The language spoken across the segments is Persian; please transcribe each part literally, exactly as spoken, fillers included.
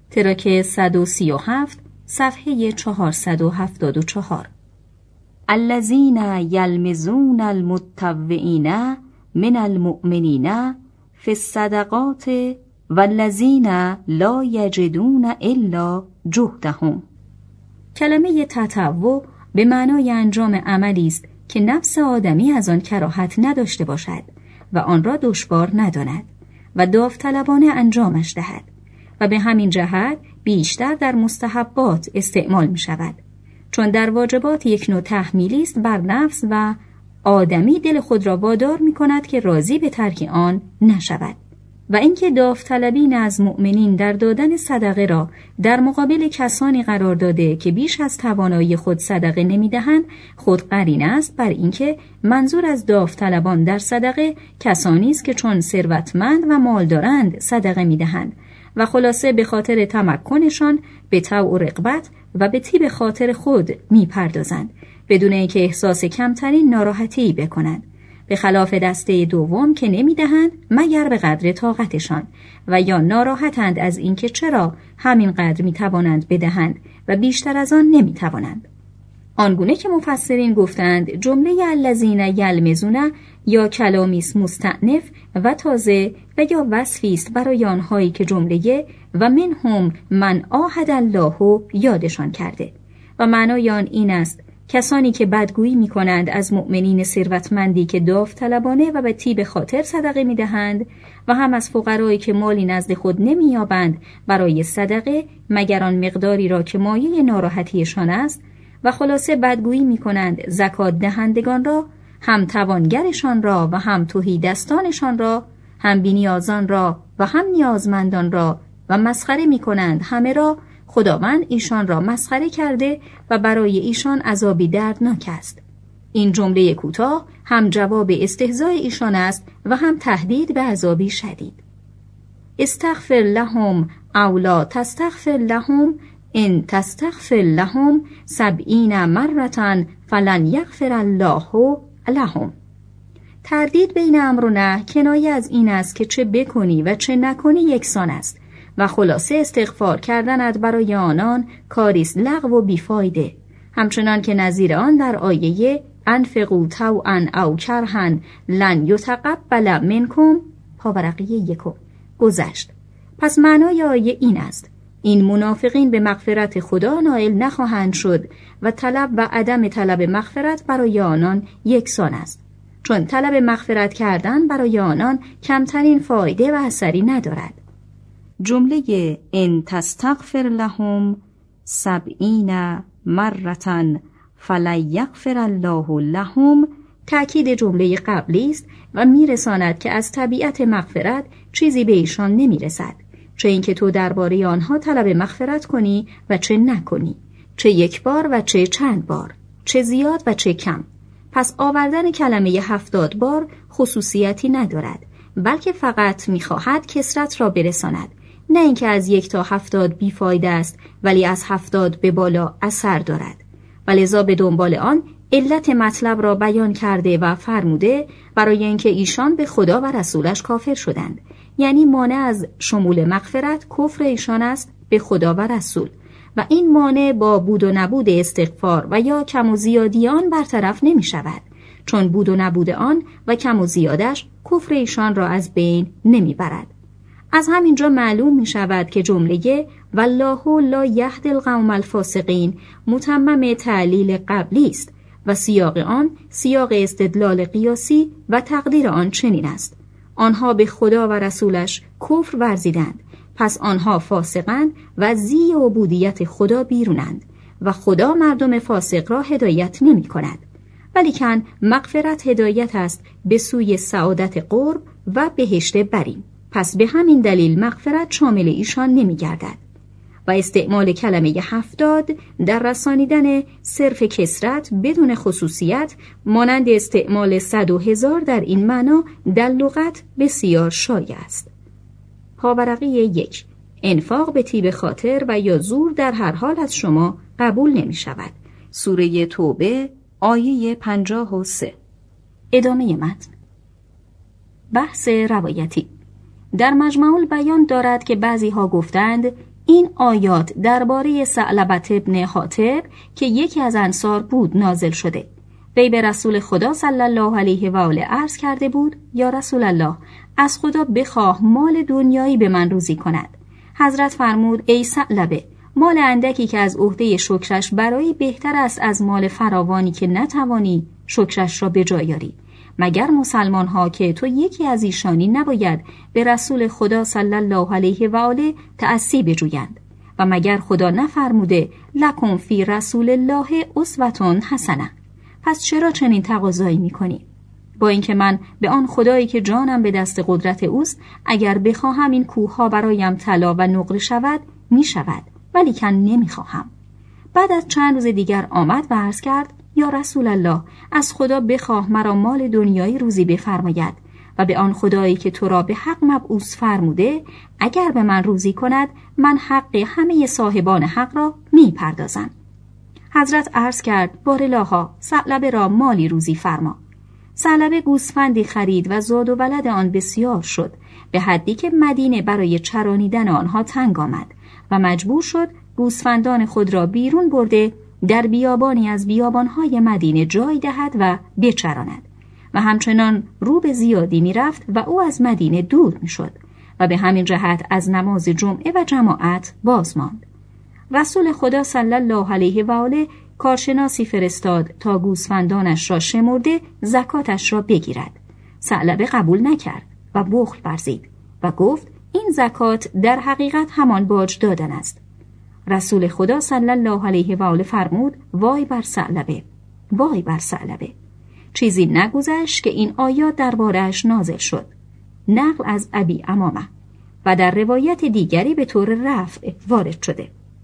تراک صد و سی و هفت صفحه چهارصد و هفتاد و چهار. الذین یلمزون المتطوعین من المؤمنین فی الصدقات والذین لا یجدون الا جهدهم. کلمه تطوع به معنای انجام عملی است که نفس آدمی از آن کراهت نداشته باشد و آن را دشوار نداند و داوطلبانه انجامش دهد و به همین جهت بیشتر در مستحبات استعمال می شود، چون در واجبات یک نوع تحمیلی است بر نفس و آدمی دل خود را وادار می کند که راضی به ترک آن نشود. و اینکه داوطلبی نزد مؤمنین در دادن صدقه را در مقابل کسانی قرار داده که بیش از توانایی خود صدقه نمی‌دهند، خود قرینه است بر اینکه منظور از داوطلبان در صدقه کسانی است که چون ثروتمند و مالدارند صدقه می‌دهند و خلاصه به خاطر تمکنشان به طوع و رغبت و به طیب خاطر خود می‌پردازند بدون اینکه احساس کمترین ناراحتی بکنند، به خلاف دسته دوم که نمی‌دهند مگر به قدر طاقتشان و یا ناراحتند از اینکه چرا همین قدر می‌توانند بدهند و بیشتر از آن نمی‌توانند. آنگونه که مفسرین گفتند جمله الذین یلمزون یا کلامی است مستأنف و تازه و یا وصفی است برای آنهایی که جمله و منهم من عاهد الله یادشان کرده و معنای آن این است کسانی که بدگویی می کنند از مؤمنین ثروتمندی که داوطلبانه و به طیب خاطر صدقه می دهند و هم از فقرایی که مالی نزد خود نمی یابند برای صدقه مگر آن مقداری را که مایه ناراحتیشان است و خلاصه بدگویی می کنند زکات دهندگان را، هم توانگرشان را و هم تهیدستانشان را، هم بی‌نیازان را و هم نیازمندان را و مسخره می کنند همه را. خداوند ایشان را مسخره کرده و برای ایشان عذابی دردناک است. این جمله کوتاه هم جواب استهزاء ایشان است و هم تهدید به عذابی شدید. استغفر لهم او لا تستغفر لهم ان تستغفر لهم سبعین مرة فلن یغفر الله لهم. تردید بین امر و نهی کنایه از این است که چه بکنی و چه نکنی یکسان است و خلاصه استغفار کردنت برای آنان کاریست لغو و بیفایده، همچنان که نظیر آن در آیه انفقوا طوعا او کرها لن یتقبل منکم پاورقی یکم گذشت. پس معنای آیه این است: این منافقین به مغفرت خدا نائل نخواهند شد و طلب و عدم طلب مغفرت برای آنان یکسان است، چون طلب مغفرت کردن برای آنان کمترین فایده و اثری ندارد. جمله ان تستغفر لهم سبعین مرة فلن یغفر الله لهم تأکید جمله قبلی است و میرساند که از طبیعت مغفرت چیزی به ایشان نمیرسد، چه اینکه تو درباره آنها طلب مغفرت کنی و چه نکنی، چه یک بار و چه چند بار، چه زیاد و چه کم. پس آوردن کلمه هفتاد بار خصوصیتی ندارد، بلکه فقط میخواهد کثرت را برساند، نه اینکه از یک تا هفتاد بیفایده است ولی از هفتاد به بالا اثر دارد. ولذا به دنبال آن علت مطلب را بیان کرده و فرموده برای اینکه ایشان به خدا و رسولش کافر شدند، یعنی مانع از شمول مغفرت کفر ایشان است به خدا و رسول و این مانع با بود و نبود استغفار و یا کم و زیادی آن برطرف نمی شود، چون بود و نبود آن و کم و زیادش کفر ایشان را از بین نمی برد. از همینجا معلوم می شود که جمله والله لا یهدی القوم الفاسقین متمم تعلیل قبلی است و سیاق آن سیاق استدلال قیاسی و تقدیر آن چنین است: آنها به خدا و رسولش کفر ورزیدند، پس آنها فاسقند و زی عبودیت خدا بیرونند و خدا مردم فاسق را هدایت نمی کند. ولیکن مغفرت هدایت است به سوی سعادت قرب و بهشت برین، پس به همین دلیل مغفرت شامل ایشان نمی گردد. و استعمال کلمه هفتاد در رسانیدن صرف کثرت بدون خصوصیت مانند استعمال صد و هزار در این معنا در لغت بسیار شایع است. پاورقی یک: انفاق به طیب خاطر و یا زور در هر حال از شما قبول نمی شود. سوره توبه آیه پنجاه و سه. ادامه متن. بحث روایتی در مجمع البیان دارد که بعضی ها گفتند این آیات درباره ثعلبة ابن حاطب که یکی از انصار بود نازل شده. وی به رسول خدا صلی الله علیه و آله عرض کرده بود: یا رسول الله، از خدا بخواه مال دنیایی به من روزی کند. حضرت فرمود: ای ثعلبه، مال اندکی که از عهده شکرش برای بهتر است از مال فراوانی که نتوانی شکرش را به جای آری. مگر مسلمان ها که تو یکی از ایشانی نباید به رسول خدا صلی الله علیه و آله تأسی بجویند؟ و مگر خدا نفرموده لکم فی رسول الله اسوة حسنه؟ پس چرا چنین تقاضایی میکنی؟ با اینکه من به آن خدایی که جانم به دست قدرت اوست اگر بخواهم این کوه ها برایم طلا و نقره شود می شود، ولی کن نمی خواهم. بعد از چند روز دیگر آمد و عرض کرد: یا رسول الله، از خدا بخواه مرا مال دنیایی روزی بفرماید و به آن خدایی که تو را به حق مبعوث فرموده اگر به من روزی کند من حق همه صاحبان حق را می پردازم. حضرت عرض کرد: بارالها، ثعلبه را مالی روزی فرما. ثعلبه گوسفندی خرید و زاد و ولد آن بسیار شد، به حدی که مدینه برای چرانیدن آنها تنگ آمد و مجبور شد گوسفندان خود را بیرون برده در بیابانی از بیابانهای مدینه جای دهد و بچراند و همچنان رو به زیادی می رفت و او از مدینه دور می شد و به همین جهت از نماز جمعه و جماعت باز ماند. رسول خدا صلی الله علیه و آله کارشناسی فرستاد تا گوسفندانش را شمرده زکاتش را بگیرد. ثعلبه قبول نکرد و بخل ورزید و گفت: این زکات در حقیقت همان باج دادن است. رسول خدا صلی الله علیه و آله فرمود: وای بر ثعلبه، وای بر ثعلبه. چیزی نگذشت که این آیات درباره‌اش نازل شد. نقل از ابی امامه و در روایت دیگری به طور رفع وارد شده.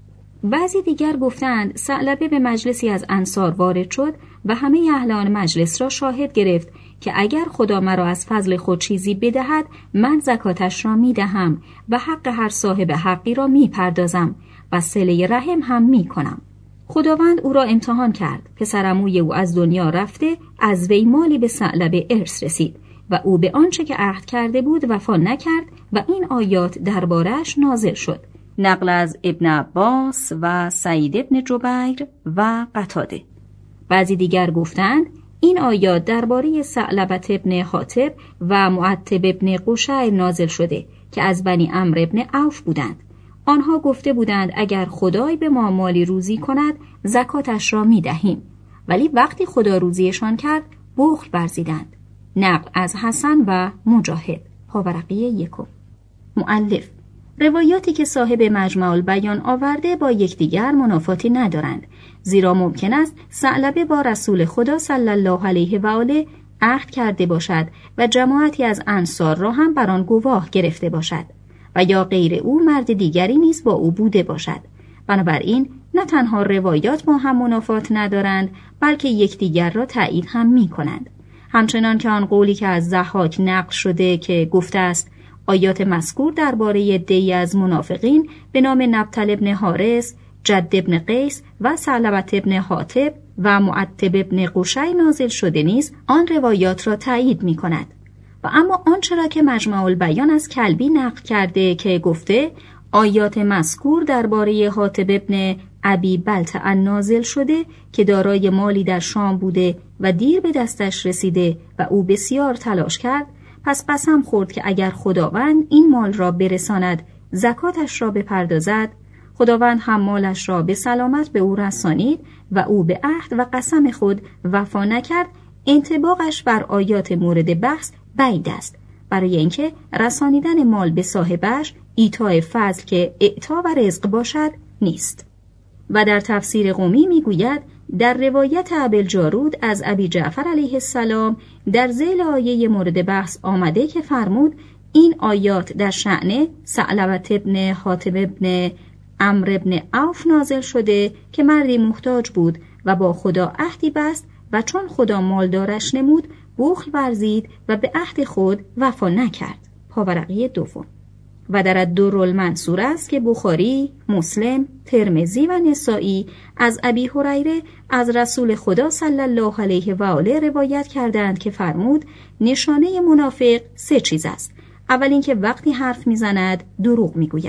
بعضی دیگر گفتند ثعلبه به مجلسی از انصار وارد شد و همه اهل مجلس را شاهد گرفت که اگر خدا مرا از فضل خود چیزی بدهد من زکاتش را می دهم و حق هر صاحب حقی را می پردازم و صله رحم هم می کنم. خداوند او را امتحان کرد. پسرعموی او از دنیا رفته، از وی مالی به ثعلبه ارث رسید و او به آنچه که عهد کرده بود وفا نکرد و این آیات درباره‌اش نازل شد. نقل از ابن عباس و سعید ابن جبیر و قتاده. بعضی دیگر گفتند این آیات درباره ثعلبة ابن حاطب و معتب ابن قشیر نازل شده که از بنی عمرو ابن عوف بودند. آنها گفته بودند اگر خدای به ما مالی روزی کند زکاتش را می دهیم، ولی وقتی خدا روزیشان کرد بخل ورزیدند. نقل از حسن و مجاهد. پاورقی یکم. مؤلف: روایاتی که صاحب مجمع البیان آورده با یکدیگر منافاتی ندارند، زیرا ممکن است ثعلبه با رسول خدا صلی الله علیه و آله عهد کرده باشد و جماعتی از انصار را هم بر آن گواه گرفته باشد و یا غیر او مرد دیگری نیز با او بوده باشد. بنابراین نه تنها روایات با هم منافات ندارند بلکه یکدیگر را تایید هم می کنند. همچنان که آن قولی که از ضحاک نقل شده که گفته است آیات مذکور درباره عده‌ای از منافقین به نام نبطل ابن حارث، جد ابن قیس و ثعلبة ابن حاطب و معتب ابن قشیر نازل شده نیز آن روایات را تایید می کند. و اما آنچه را که مجمع البیان از کلبی نقل کرده که گفته آیات مذکور درباره حاطب ابن ابی بلتع نازل شده که دارای مالی در شام بوده و دیر به دستش رسیده و او بسیار تلاش کرد، پس قسم خورد که اگر خداوند این مال را برساند زکاتش را بپردازد، خداوند هم مالش را به سلامت به او رسانید و او به عهد و قسم خود وفا نکرد. انطباقش بر آیات مورد بحث بعید است، برای اینکه رسانیدن مال به صاحبش ایتاء فضل که اعطا و رزق باشد نیست. و در تفسیر قمی میگوید در روایت ابوالجارود از ابی جعفر علیه السلام در ذیل آیه مورد بحث آمده که فرمود این آیات در شأن ثعلبة ابن حاطب ابن عمرو ابن عوف نازل شده که مردی محتاج بود و با خدا عهدی بست و چون خدا مالدارش نمود بخل ورزید و به عهد خود وفا نکرد. پاورقی دوم. و در الدرالمنصور است که بخاری، مسلم، ترمذی و نسائی از ابی هریره از رسول خدا صلی الله علیه و آله روایت کردند که فرمود نشانه منافق سه چیز است. اول اینکه وقتی حرف میزند دروغ میگوید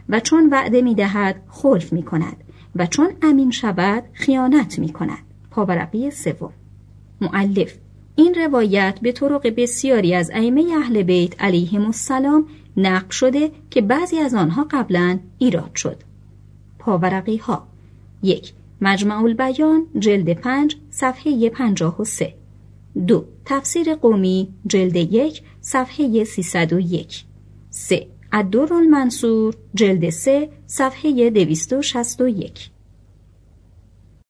و چون وعده می دهد خلف می کند و چون امین شود خیانت می کند. پاورقی سوم. مؤلف این روایت به طرق بسیاری از ائمه اهل بیت علیهم السلام نقل شده که بعضی از آنها قبلا ایراد شد. پاورقی ها: یک، مجمع البیان جلد پنج صفحه پنجاه و سه. دو، تفسیر قمی جلد یک صفحه سیصد و یک. سه، الدر المنصور جلد سه صفحه دویست و شصت و یک.